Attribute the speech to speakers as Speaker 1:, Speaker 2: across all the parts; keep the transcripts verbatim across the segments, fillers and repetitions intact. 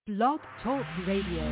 Speaker 1: Blog Talk Radio.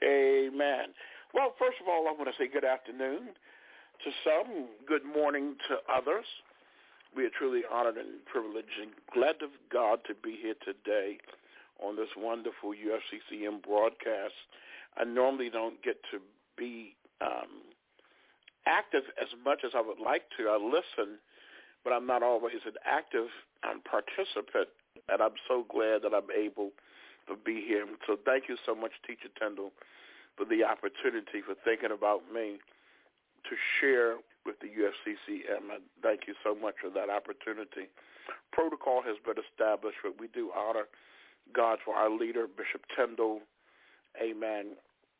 Speaker 1: Amen. Well, first of all, I want to say good afternoon to some, good morning to others. We are truly honored and privileged and glad of God to be here today on this wonderful U F C C M broadcast. I normally don't get to be um, active as much as I would like to. I listen, but I'm not always an active um, participant, and I'm so glad that I'm able to be here. So thank you so much, Teacher Tyndall, for the opportunity, for thinking about me to share with the U F C C M. And thank you so much for that opportunity. Protocol has been established, but we do honor God for our leader, Bishop Tyndall. Amen.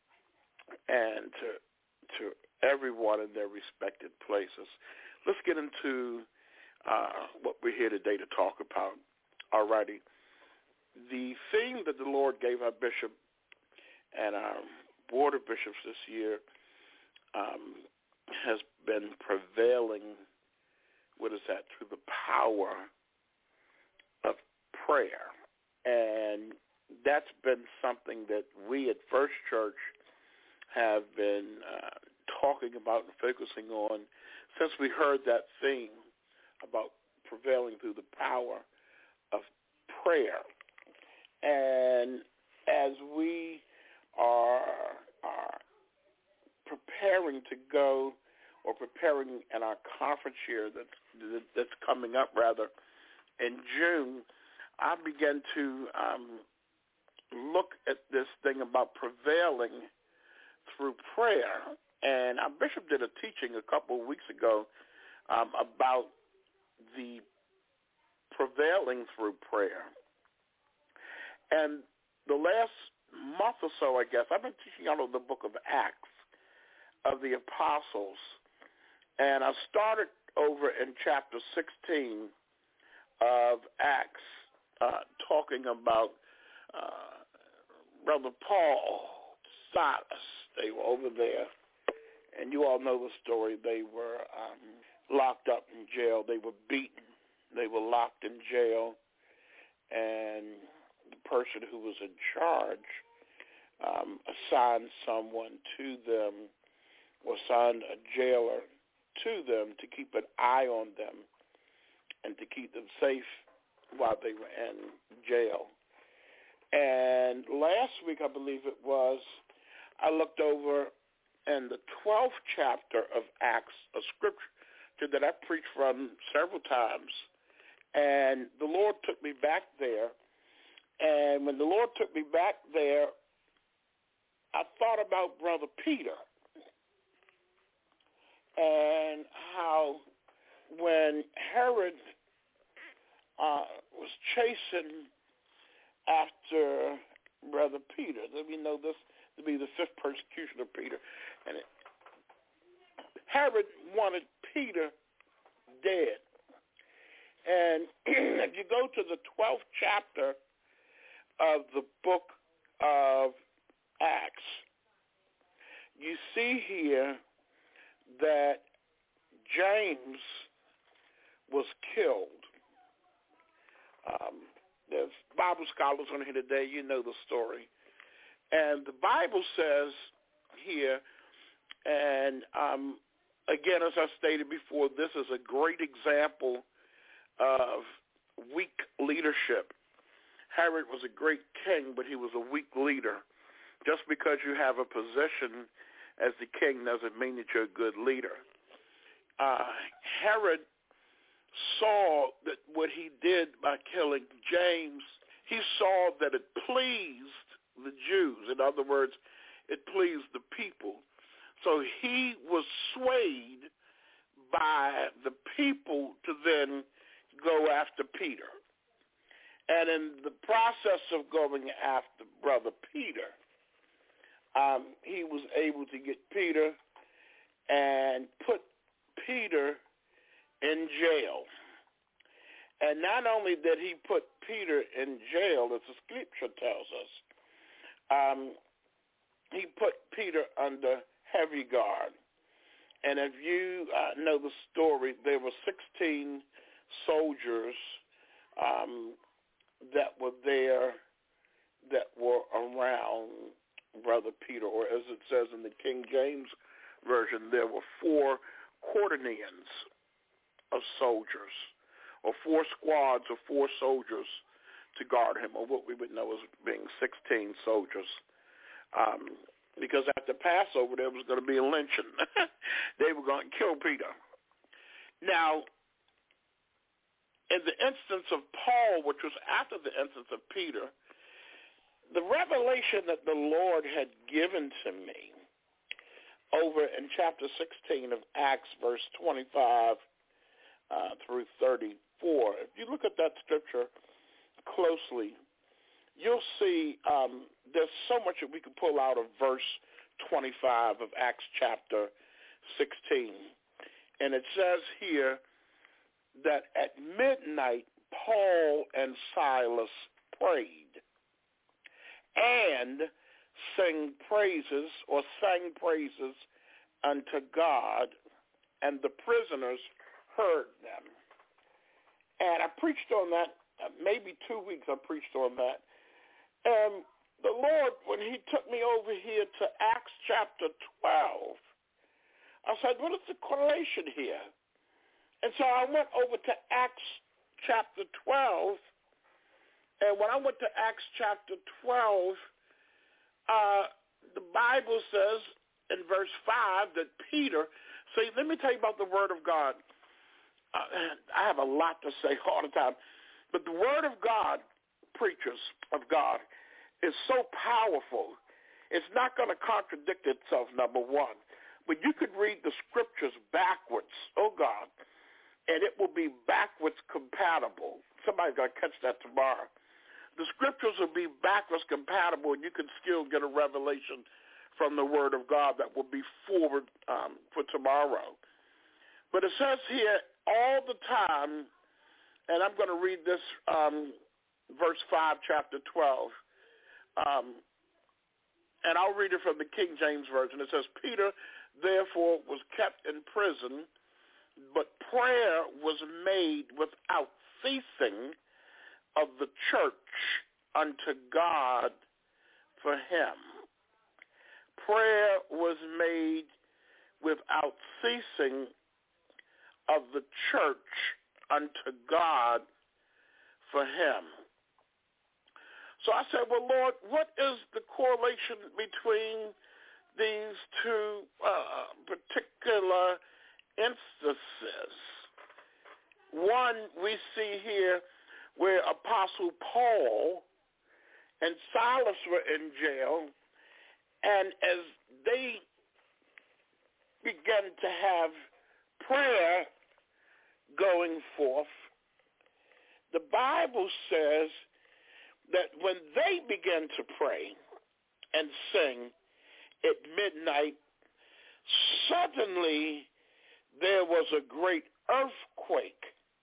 Speaker 1: And to, to everyone in their respected places. Let's get into uh, what we're here today to talk about. All righty. The theme that the Lord gave our bishop and our board of bishops this year um, has been prevailing, what is that, through the power of prayer. And that's been something that we at First Church have been uh, talking about and focusing on since we heard that theme about prevailing through the power of prayer. And as we are, are preparing to go, or preparing in our conference year that's, that's coming up, rather, in June, I began to um, look at this thing about prevailing through prayer. And our bishop did a teaching a couple of weeks ago um, about the prevailing through prayer. And the last month or so, I guess, I've been teaching out of the book of Acts of the Apostles. And I started over in chapter sixteen of Acts, uh, talking about uh, Brother Paul, Silas. They were over there. And you all know the story. They were um, locked up in jail. They were beaten. They were locked in jail. And the person who was in charge um, assigned someone to them, or assigned a jailer to them to keep an eye on them and to keep them safe while they were in jail. And last week, I believe it was, I looked over in the twelfth chapter of Acts, a scripture that I preached from several times, and the Lord took me back there. And when the Lord took me back there, I thought about Brother Peter and how when Herod uh, was chasing after Brother Peter, let me know this to be the fifth persecution of Peter, and it, Herod wanted Peter dead. And if you go to the twelfth chapter of the book of Acts, you see here that James was killed. Um, there's Bible scholars on here today. You know the story. And the Bible says here, and um, again, as I stated before, this is a great example of weak leadership. Herod was a great king, but he was a weak leader. Just because you have a position as the king doesn't mean that you're a good leader. Uh, Herod saw that what he did by killing James, he saw that it pleased the Jews. In other words, it pleased the people. So he was swayed by the people to then go after Peter. And in the process of going after Brother Peter, um, he was able to get Peter and put Peter in jail. And not only did he put Peter in jail, as the scripture tells us, um, he put Peter under heavy guard. And if you uh, know the story, there were sixteen soldiers um, that were there that were around Brother Peter, or as it says in the King James Version, there were four quaternions of soldiers, or four squads of four soldiers to guard him, or what we would know as being sixteen soldiers. Um, because after Passover, there was going to be a lynching. They were going to kill Peter. Now, in the instance of Paul, which was after the instance of Peter, the revelation that the Lord had given to me over in chapter sixteen of Acts, verse twenty-five uh, through thirty-four, if you look at that scripture closely, you'll see um, there's so much that we could pull out of verse twenty-five of Acts chapter sixteen. And it says here that at midnight, Paul and Silas prayed and sang praises or sang praises unto God, and the prisoners heard them. And I preached on that, uh, maybe two weeks I preached on that. And the Lord, when he took me over here to Acts chapter twelve, I said, what is the correlation here? And so I went over to Acts chapter twelve, and when I went to Acts chapter twelve, uh, the Bible says in verse five that Peter, see, let me tell you about the Word of God. Uh, I have a lot to say all the time, but the Word of God, preachers of God, is so powerful. It's not going to contradict itself, number one. But you could read the scriptures backwards, oh God, and it will be backwards compatible. Somebody's going to catch that tomorrow. The scriptures will be backwards compatible, and you can still get a revelation from the Word of God that will be forward um, for tomorrow. But it says here all the time, and I'm going to read this um, verse five, chapter twelve, um, and I'll read it from the King James Version. It says, Peter, therefore, was kept in prison, but prayer was made without ceasing of the church unto God for him. Prayer was made without ceasing of the church unto God for him. So I said, well, Lord, what is the correlation between these two uh, particular instances? One, we see here where Apostle Paul and Silas were in jail, and as they began to have prayer going forth, the Bible says that when they began to pray and sing at midnight, suddenly there was a great earthquake.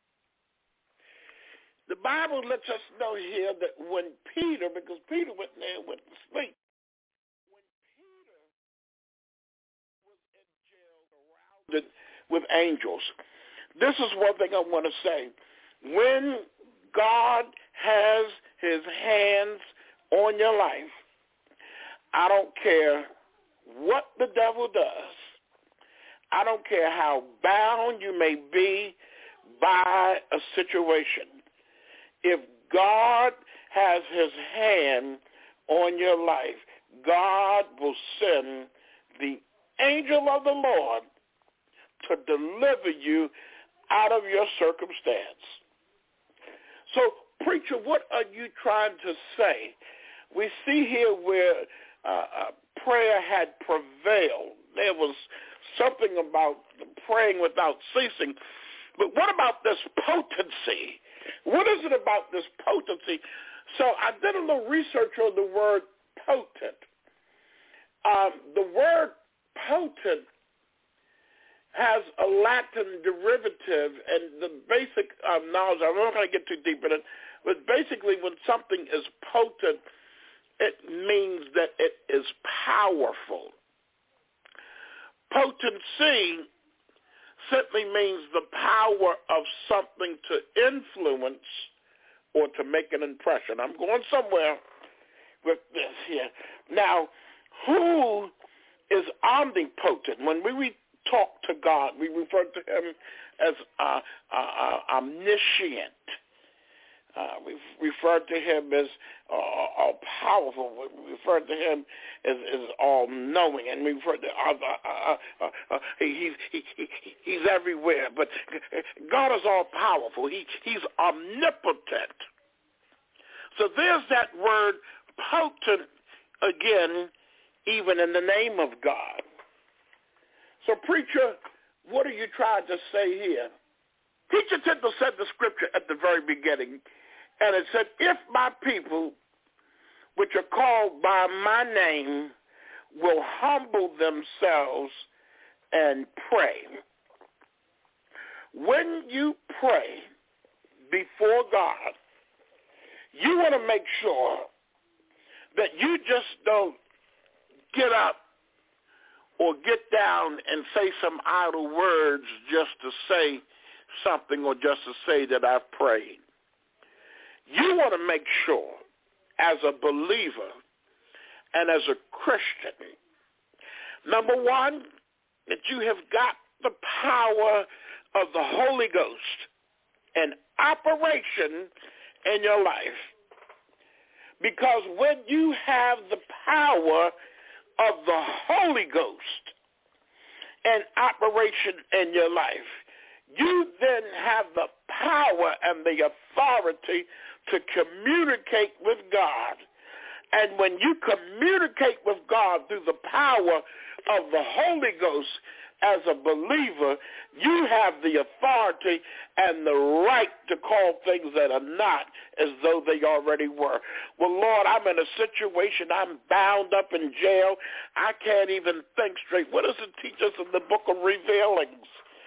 Speaker 1: The Bible lets us know here that when Peter, because Peter went there and went to sleep, when Peter was in jail surrounded with angels, this is one thing I want to say. When God has his hands on your life, I don't care what the devil does. I don't care how bound you may be by a situation. If God has his hand on your life, God will send the angel of the Lord to deliver you out of your circumstance. So, preacher, what are you trying to say? We see here where uh, uh, prayer had prevailed. There was something about praying without ceasing. But what about this potency? What is it about this potency? So I did a little research on the word potent. Um, the word potent has a Latin derivative, and the basic um, knowledge, I'm not going to get too deep in it, but basically when something is potent, it means that it is powerful. Potency simply means the power of something to influence or to make an impression. I'm going somewhere with this here. Now, who is omnipotent. When we talk to God, we refer to him as uh, uh, uh, omniscient. Uh, we refer to him as uh, all powerful. We refer to him as, as all knowing, and we refer to uh, uh, uh, uh, he's he, he, he's everywhere. But God is all powerful. He he's omnipotent. So there's that word potent again, even in the name of God. So preacher, what are you trying to say here? Teacher Tyndall said the scripture at the very beginning, and it said, if my people, which are called by my name, will humble themselves and pray. When you pray before God, you want to make sure that you just don't get up or get down and say some idle words just to say something or just to say that I've prayed. You want to make sure as a believer and as a Christian, number one, that you have got the power of the Holy Ghost in operation in your life. Because when you have the power of the Holy Ghost in operation in your life, you then have the power and the authority to communicate with God. And when you communicate with God through the power of the Holy Ghost as a believer, you have the authority and the right to call things that are not as though they already were. Well, Lord, I'm in a situation. I'm bound up in jail. I can't even think straight. What does it teach us in the book of Revealings?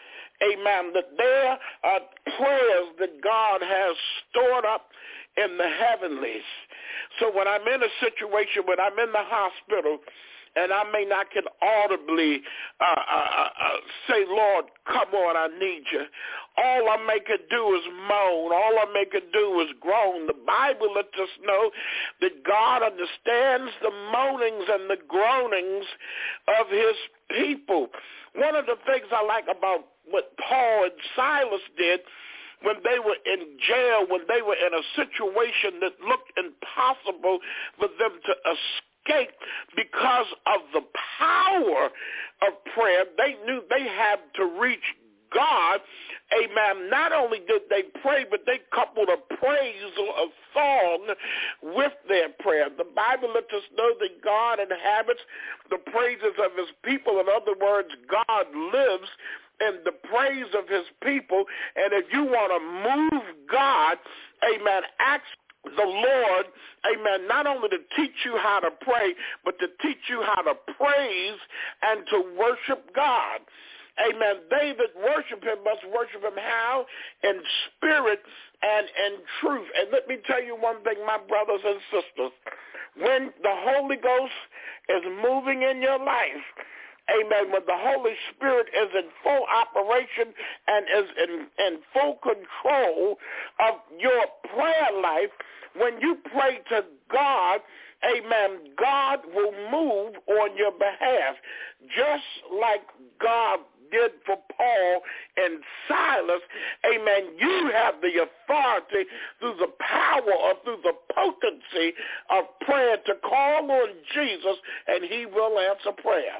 Speaker 1: Amen. That there are prayers that God has stored up in the heavenlies. So when I'm in a situation, when I'm in the hospital, and I may not can audibly uh, uh, uh, say, Lord, come on, I need you. All I may could do is moan. All I may could do is groan. The Bible lets us know that God understands the moanings and the groanings of his people. One of the things I like about what Paul and Silas did when they were in jail, when they were in a situation that looked impossible for them to escape because of the power of prayer, they knew they had to reach God. Amen. Not only did they pray, but they coupled a praise or a song with their prayer. The Bible lets us know that God inhabits the praises of his people. In other words, God lives in the praise of his people. And if you want to move God, amen, ask the Lord, amen, not only to teach you how to pray, but to teach you how to praise and to worship God. Amen. They that worship him must worship him how? In spirit and in truth. And let me tell you one thing, my brothers and sisters. When the Holy Ghost is moving in your life, amen, when the Holy Spirit is in full operation and is in, in full control of your prayer life, when you pray to God, amen, God will move on your behalf. Just like God did for Paul and Silas, amen, you have the authority through the power or through the potency of prayer to call on Jesus, and he will answer prayer.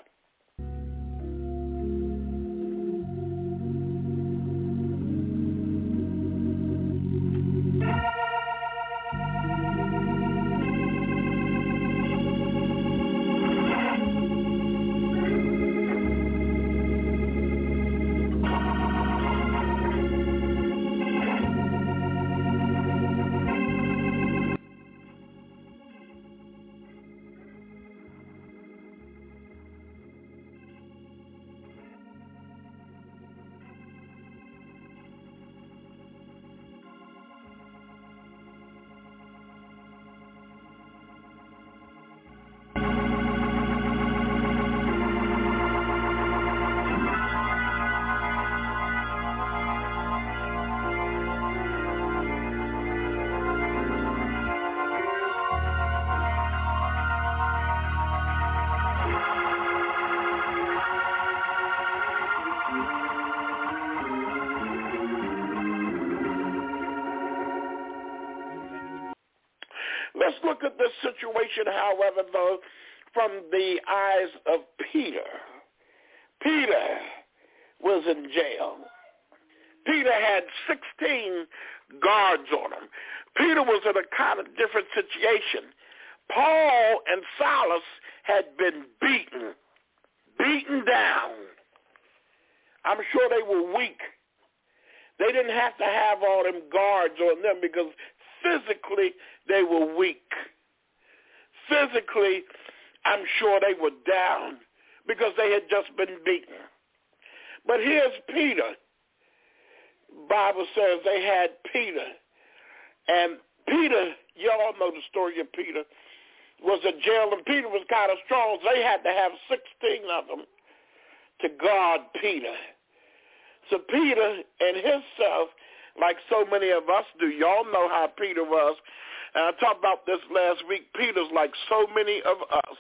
Speaker 1: Let's look at this situation, however, though, from the eyes of Peter. Peter was in jail. Peter had sixteen guards on him. Peter was in a kind of different situation. Paul and Silas had been beaten, beaten down. I'm sure they were weak. They didn't have to have all them guards on them because physically they were weak. Physically, I'm sure they were down because they had just been beaten. But here's Peter. Bible says they had Peter. And Peter, y'all know the story of Peter, was in jail, and Peter was kind of strong, so they had to have sixteen of them to guard Peter. So Peter and himself, like so many of us do, y'all know how Peter was. And I talked about this last week. Peter's like so many of us.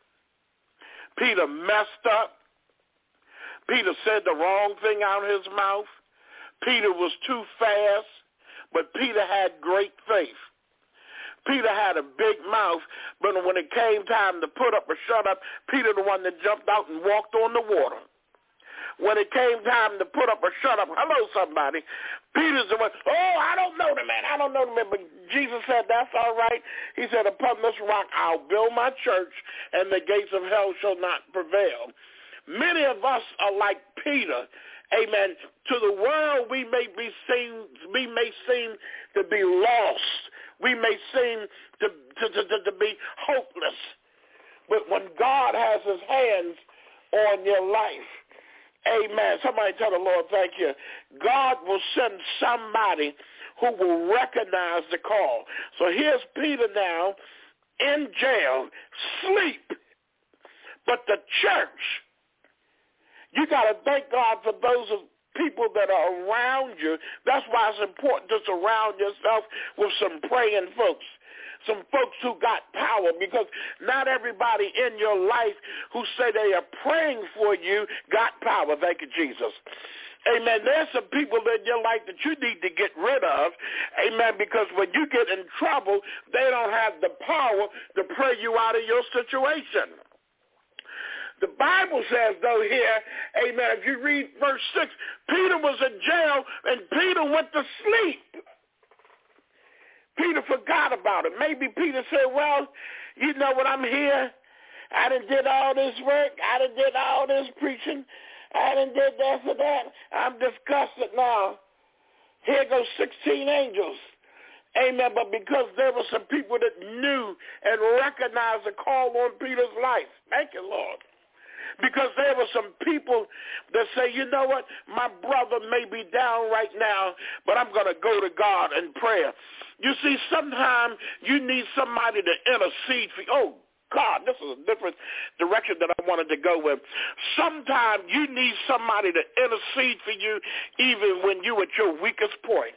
Speaker 1: Peter messed up. Peter said the wrong thing out of his mouth. Peter was too fast, but Peter had great faith. Peter had a big mouth, but when it came time to put up or shut up, Peter the one that jumped out and walked on the water. When it came time to put up or shut up, hello somebody, Peter's the one, oh, I don't know the man, I don't know the man, but Jesus said, that's all right. He said, upon this rock I'll build my church, and the gates of hell shall not prevail. Many of us are like Peter. Amen. To the world, we may be seen, we may seem to be lost. We may seem to, to, to, to be hopeless. But when God has his hands on your life, amen. Somebody tell the Lord, thank you. God will send somebody who will recognize the call. So here's Peter now in jail, sleep. But the church, you got to thank God for those people that are around you. That's why it's important to surround yourself with some praying folks, some folks who got power, because not everybody in your life who say they are praying for you got power. Thank you, Jesus. Amen. There's some people in your life that you need to get rid of. Amen. Because when you get in trouble, they don't have the power to pray you out of your situation. The Bible says, though, here, amen, if you read verse six, Peter was in jail, and Peter went to sleep. Peter forgot about it. Maybe Peter said, well, you know what, I'm here. I done did all this work. I done did all this preaching. I done did this and that. I'm disgusted now. Here goes sixteen angels. Amen. But because there were some people that knew and recognized the call on Peter's life. Thank you, Lord. Because there were some people that say, you know what, my brother may be down right now, but I'm going to go to God in prayer. You see, sometimes you need somebody to intercede for you. Oh, God, this is a different direction that I wanted to go with. Sometimes you need somebody to intercede for you even when you're at your weakest point.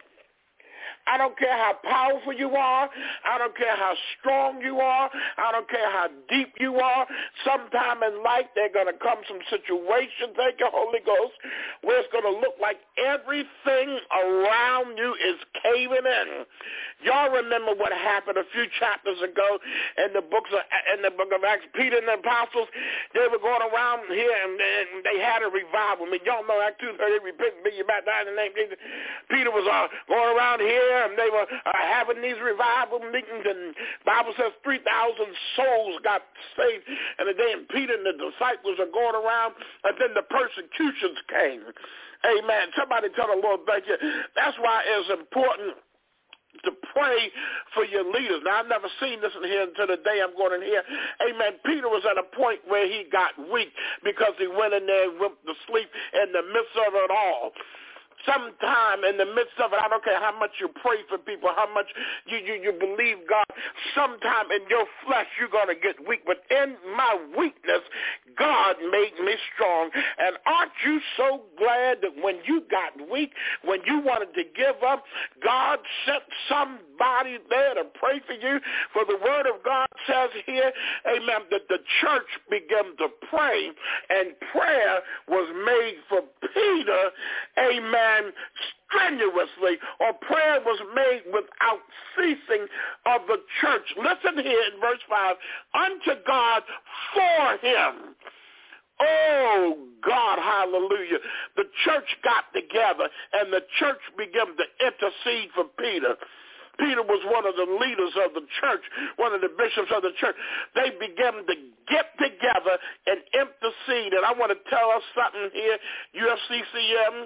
Speaker 1: I don't care how powerful you are. I don't care how strong you are. I don't care how deep you are. Sometime in life, there are going to come some situations, thank you, Holy Ghost, where it's going to look like everything around you is caving in. Y'all remember what happened a few chapters ago in the books of, in the book of Acts. Peter and the apostles, they were going around here, and, and they had a revival. I mean, y'all know Acts two thirty, repent and be you baptized in the name of Jesus. Peter was uh, going around here, and they were uh, having these revival meetings, and the Bible says three thousand souls got saved. And then Peter and the disciples are going around, and then the persecutions came. Amen. Somebody tell the Lord, thank you. That's why it's important to pray for your leaders. Now, I've never seen this in here until the day I'm going in here. Amen. Peter was at a point where he got weak because he went in there and went to sleep in the midst of it all. Sometime in the midst of it, I don't care how much you pray for people, how much you, you, you believe God, sometime in your flesh you're going to get weak. But in my weakness, God made me strong. And aren't you so glad that when you got weak, when you wanted to give up, God sent somebody there to pray for you? For the word of God says here, amen, that the church began to pray, and prayer was made for Peter, amen, amen, strenuously, or prayer was made without ceasing of the church. Listen here in verse five, unto God for him. Oh, God, hallelujah. The church got together, and the church began to intercede for Peter. Peter was one of the leaders of the church, one of the bishops of the church. They began to get together and intercede. And I want to tell us something here, U F C C M,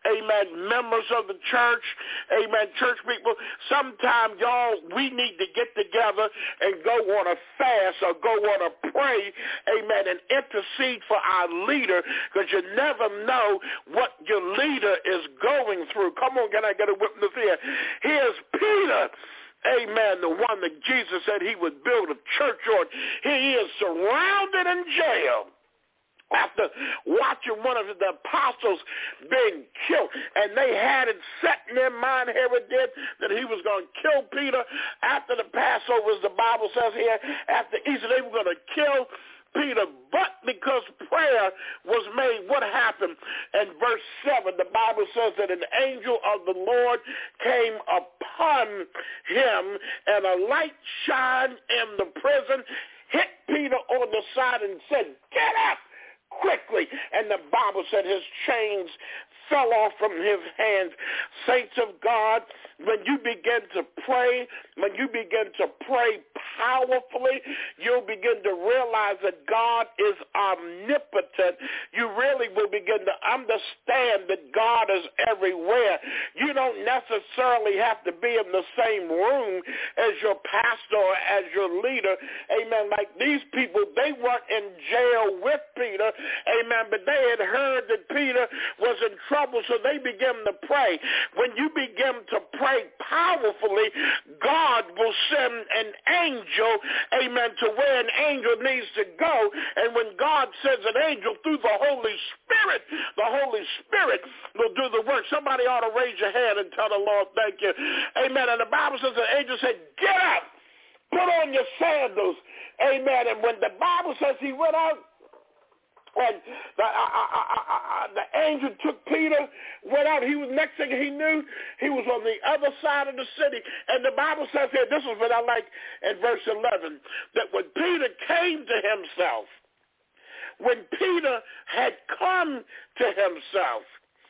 Speaker 1: amen, members of the church, amen, church people. Sometimes, y'all, we need to get together and go on a fast or go on a pray, amen, and intercede for our leader, because you never know what your leader is going through. Come on, can I get a witness here? Here's Peter. Amen, the one that Jesus said he would build a church on. He is surrounded in jail after watching one of the apostles being killed. And they had it set in their mind, Herod did, that he was going to kill Peter after the Passover, as the Bible says here. After Easter, they were going to kill Peter. But because prayer was made, what happened? In verse seven, the Bible says that an angel of the Lord came upon him, and a light shined in the prison, hit Peter on the side, and said, "Get up quickly." And the Bible said his chains fell off from his hands. Saints of God, when you begin to pray, when you begin to pray powerfully, you'll begin to realize that God is omnipotent. You really will begin to understand that God is everywhere. You don't necessarily have to be in the same room as your pastor or as your leader. Amen. Like these people, they weren't in jail with Peter. Amen. But they had heard that Peter was in trouble, so they began to pray. When you begin to pray powerfully, God will send an angel, amen, to where an angel needs to go. And when God sends an angel through the Holy Spirit, the Holy Spirit will do the work. Somebody ought to raise your hand and tell the Lord, thank you. Amen. And the Bible says the angel said, get up, put on your sandals. Amen. And when the Bible says he went out, and the, uh, uh, uh, uh, the angel took Peter, went out. He was, next thing he knew, he was on the other side of the city. And the Bible says here, this is what I like in verse eleven, that when Peter came to himself, when Peter had come to himself,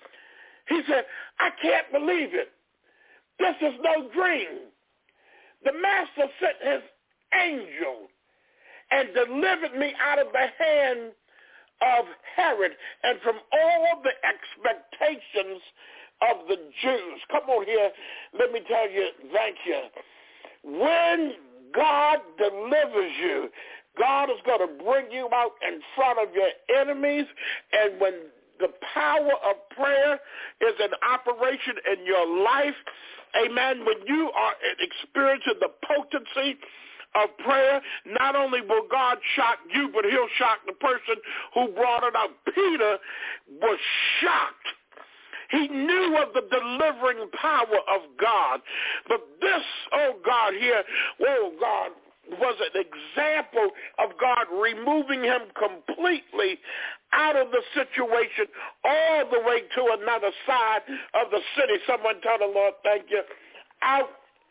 Speaker 1: he said, I can't believe it. This is no dream. The master sent his angel and delivered me out of the hand of Herod and from all the expectations of the Jews. Come on here. Let me tell you, thank you. When God delivers you, God is going to bring you out in front of your enemies. And when the power of prayer is in operation in your life, amen, when you are experiencing the potency of prayer, not only will God shock you, but he'll shock the person who brought it out. Peter was shocked. He knew of the delivering power of God. But this, oh God, here, oh God, was an example of God removing him completely out of the situation all the way to another side of the city. Someone tell the Lord, thank you. Out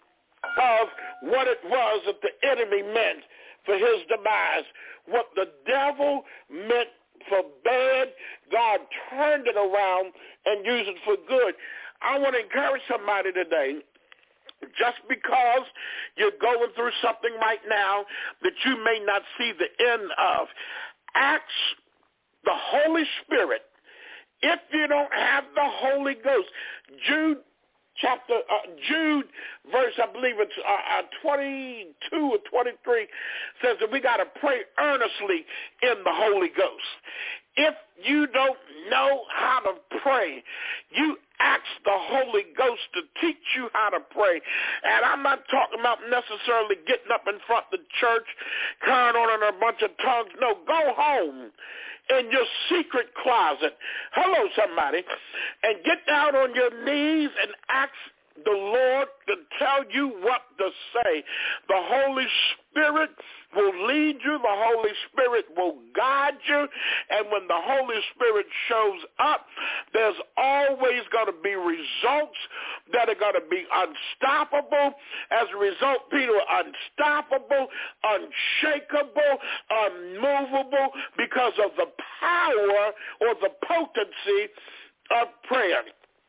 Speaker 1: of what it was that the enemy meant for his demise. What the devil meant for bad, God turned it around and used it for good. I want to encourage somebody today, just because you're going through something right now that you may not see the end of, ask the Holy Spirit. If you don't have the Holy Ghost, Jude chapter, uh, Jude verse, I believe it's uh, uh, twenty-two or twenty-three, says that we got to pray earnestly in the Holy Ghost. If you don't know how to pray, you ask the Holy Ghost to teach you how to pray. And I'm not talking about necessarily getting up in front of the church, carrying on in a bunch of tongues. No, go home in your secret closet. Hello, somebody. And get down on your knees and ask the Lord to tell you what to say. The Holy Spirit will lead you. The Holy Spirit will guide you. And when the Holy Spirit shows up, there's always going to be results that are going to be unstoppable. As a result, Peter, unstoppable, unshakable, unmovable because of the power or the potency of prayer.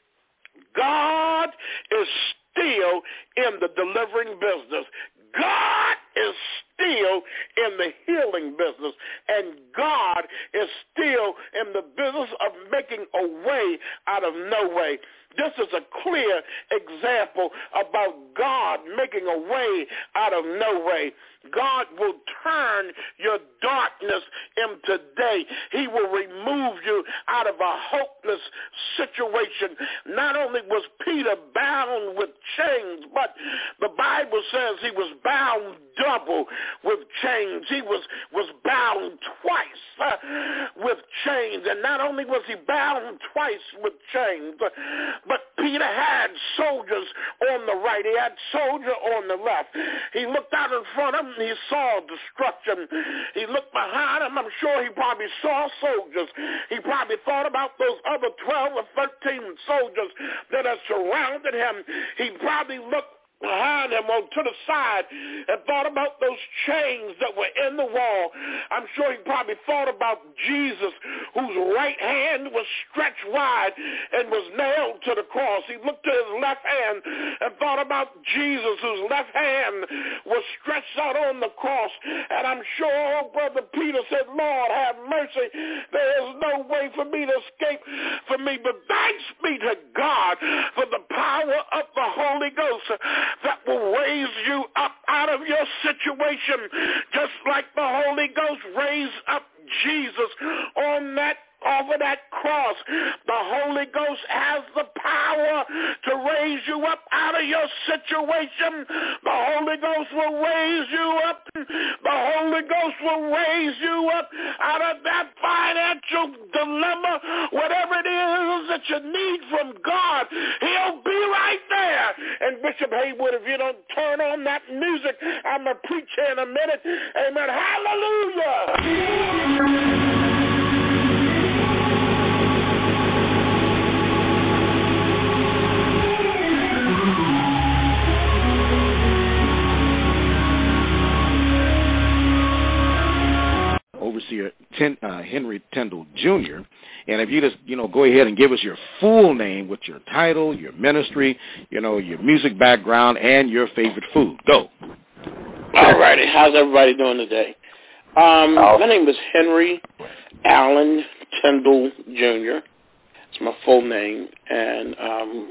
Speaker 1: God is still in the delivering business. God is still in the healing business. And God is still in the business of making a way out of no way. This is a clear example about God making a way out of no way. God will turn your darkness into day. He will remove you out of a hopeless situation. Not only was Peter bound with chains, but the Bible says he was bound double with chains. He was, was bound twice uh, with chains. And not only was he bound twice with chains, but, but Peter had soldiers on the right. He had soldiers on the left. He looked out in front of him. He saw destruction. He looked behind him. I'm sure he probably saw soldiers. He probably thought about those other twelve or thirteen soldiers that had surrounded him. He probably looked behind him or to the side and thought about those chains that were in the wall. I'm sure he probably thought about Jesus, whose right hand was stretched wide and was nailed to the cross. He looked to his left hand and thought about Jesus, whose left hand was stretched out on the cross. And I'm sure Brother Peter said, Lord, have mercy. There is no way for me to escape from me. But thanks be to God for the power of the Holy Ghost that will raise you up out of your situation, just like the Holy Ghost raised up Jesus on that off of that cross. The Holy Ghost has the power to raise you up out of your situation. The Holy Ghost will raise you up. The Holy Ghost will raise you up out of that financial dilemma. Whatever it is that you need from God, he'll be right there. And Bishop Haywood, if you don't turn on that music, I'm going to preach here in a minute. Amen. Hallelujah.
Speaker 2: Overseer Ten, uh, Henry Tindall Junior And if you just, you know, go ahead and give us your full name with your title, your ministry, you know, your music background, and your favorite food. Go.
Speaker 3: All righty. How's everybody doing today? Um, oh. My name is Henry Allen Tindall Junior It's my full name. And um,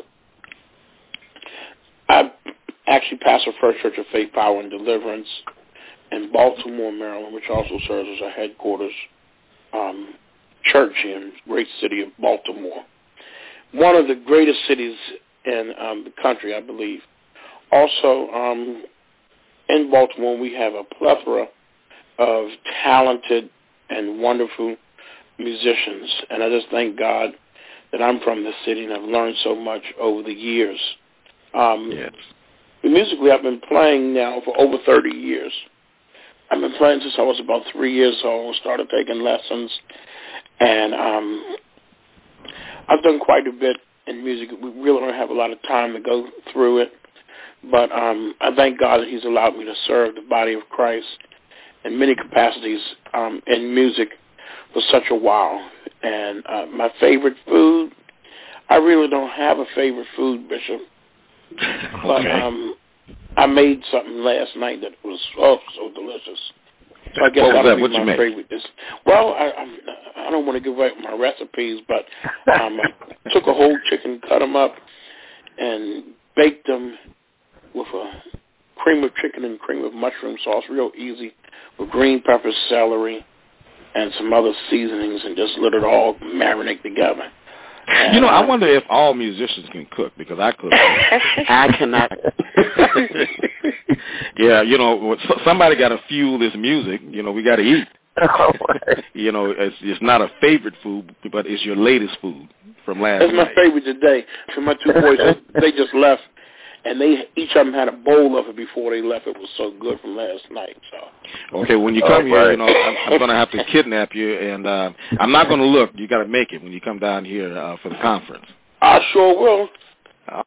Speaker 3: I actually pastor First Church of Faith, Power, and Deliverance in Baltimore, Maryland, which also serves as our headquarters um, church in the great city of Baltimore. One of the greatest cities in um, the country, I believe. Also, um, in Baltimore, we have a plethora of talented and wonderful musicians. And I just thank God that I'm from this city and I've learned so much over the years. Um,
Speaker 2: yes.
Speaker 3: Musically, I've been playing now for over thirty years. I've been playing since I was about three years old, started taking lessons, and um, I've done quite a bit in music. We really don't have a lot of time to go through it, but um, I thank God that he's allowed me to serve the body of Christ in many capacities um, in music for such a while. And uh, my favorite food, I really don't have a favorite food, Bishop, but
Speaker 2: okay.
Speaker 3: um, I made something last night that was oh so delicious. So I guess
Speaker 2: what was
Speaker 3: that'll
Speaker 2: that?
Speaker 3: be
Speaker 2: What
Speaker 3: my
Speaker 2: you made?
Speaker 3: favorite dish. Well, I, I'm, I don't want to give away my recipes, but um, I took a whole chicken, cut them up, and baked them with a cream of chicken and cream of mushroom sauce, real easy, with green peppers, celery, and some other seasonings, and just let it all marinate together.
Speaker 2: You know, I wonder if all musicians can cook, because I cook.
Speaker 3: I cannot.
Speaker 2: Yeah, you know, somebody got to fuel this music. You know, we got to eat. You know, it's it's not a favorite food, but it's your latest food from last
Speaker 3: night. It's my favorite today. So my two boys, they just left, and they each of them had a bowl of it before they left. It was so good from last night. So
Speaker 2: okay, when you come oh, here, right. you know I'm, I'm going to have to kidnap you, and uh, I'm not going to look. You got to make it when you come down here uh, for the conference.
Speaker 3: I sure will.
Speaker 2: Uh,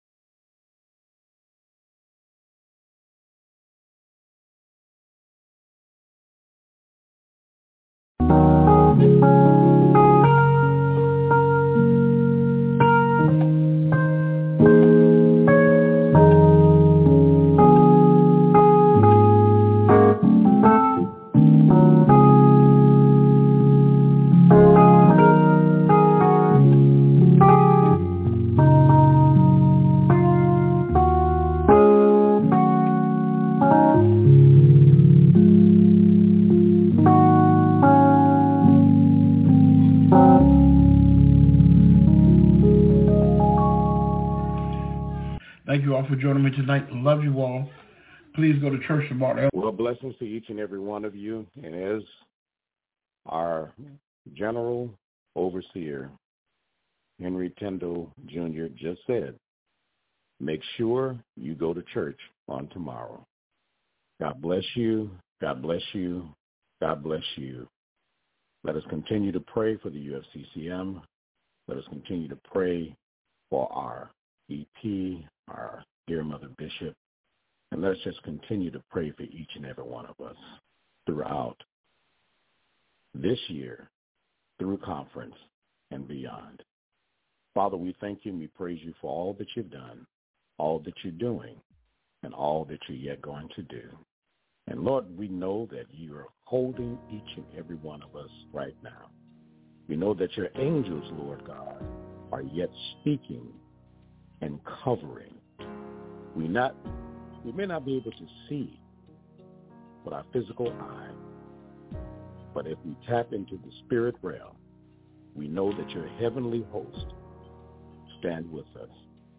Speaker 4: Thank you all for joining me tonight. Love you all. Please go to church tomorrow.
Speaker 2: Well, blessings to each and every one of you. And as our General Overseer, Henry Tindall, Junior just said, make sure you go to church on tomorrow. God bless you. God bless you. God bless you. Let us continue to pray for the U F C C M. Let us continue to pray for our E P, our dear Mother Bishop, and let's just continue to pray for each and every one of us throughout this year, through conference and beyond. Father, we thank you and we praise you for all that you've done, all that you're doing, and all that you're yet going to do. And Lord, we know that you are holding each and every one of us right now. We know that your angels, Lord God, are yet speaking and covering. We not we may not be able to see with our physical eye, but if we tap into the spirit realm, we know that your heavenly host stand with us.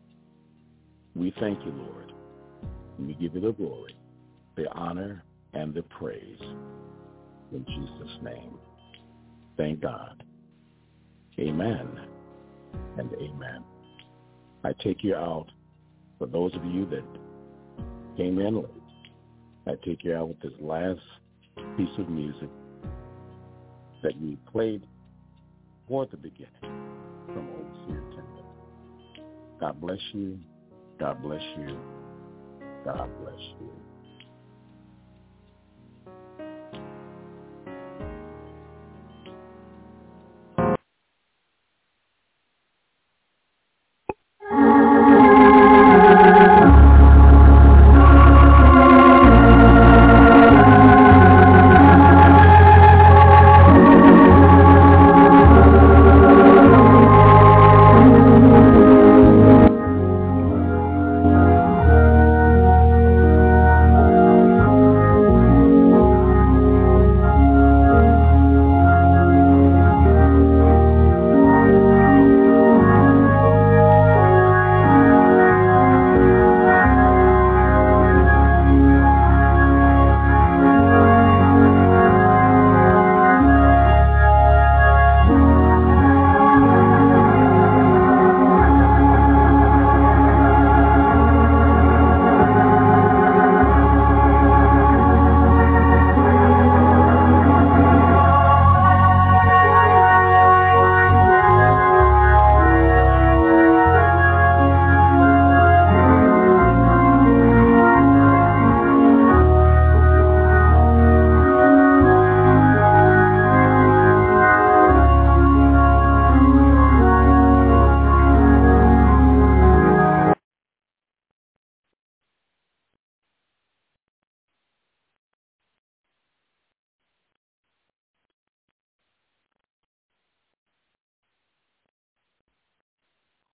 Speaker 2: We thank you, Lord, and we give you the glory, the honor, and the praise. In Jesus' name, thank God. Amen and amen. I take you out, for those of you that came in late, I take you out with this last piece of music that we played for the beginning from Overseer Tindall. God bless you. God bless you. God bless you.